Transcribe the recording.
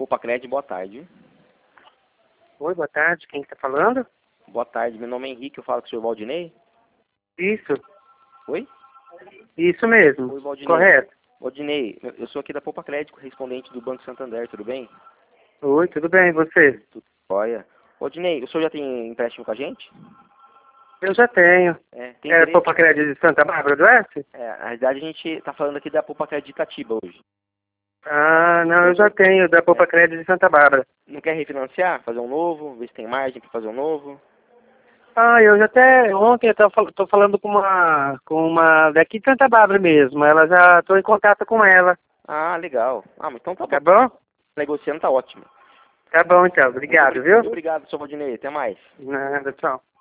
Poupa Crédito, boa tarde. Oi, boa tarde. Quem está falando? Boa tarde, meu nome é Henrique, eu falo com o senhor Valdinei. Isso, Oi? isso mesmo. Oi, Valdinei. Correto. Valdinei, eu sou aqui da Poupa Crédito, correspondente do Banco Santander, tudo bem? Oi, tudo bem, e você? Tudo jóia. Valdinei, o senhor já tem empréstimo com a gente? Eu já tenho. Tem É interesse? Poupa Crédito de Santa Bárbara do Oeste? Na realidade a gente está falando aqui da Poupa Crédito de Itatiba hoje. Ah, não, eu já tenho, da Poupa Crédito de Santa Bárbara. Não quer refinanciar? Fazer um novo? Ver se tem margem para fazer um novo? Ah, eu já até, ontem eu tô falando com uma daqui de Santa Bárbara mesmo. Ela já, tô em contato com ela. Ah, legal. Ah, mas então tá bom. Tá bom? Negociando tá ótimo. Tá bom, então. Obrigado, viu? Muito obrigado, senhor Valdinei. Até mais. Nada, tchau.